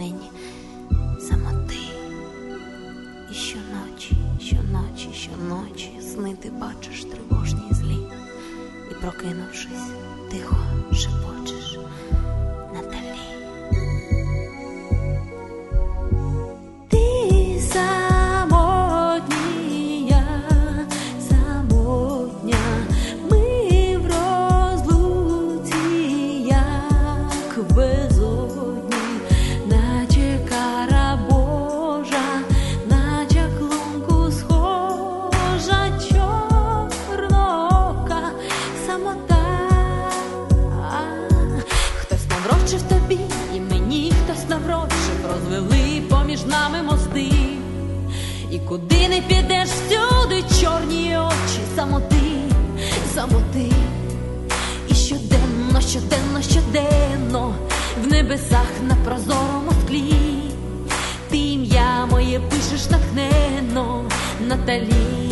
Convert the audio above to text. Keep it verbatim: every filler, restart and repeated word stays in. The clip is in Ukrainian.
нині самоти. І щоночі, щоночі, щоночі сни ти бачиш тривожні і злі, і, прокинувшись, тихо шепочеш: Наталі. Ти самотня, самотня, ми в розлуці, як в безодні, наче кара Божа, наче клунку схожа, чорнока самота. Хтось наврочив тобі, і мені хтось наврочив, розвели поміж нами мости. І куди не підеш, всюди чорні очі самоти, самоти. І щоденно, щоденно, щоденно в небесах на прозорому склі ти ім'я моє пишеш натхненно, Наталі.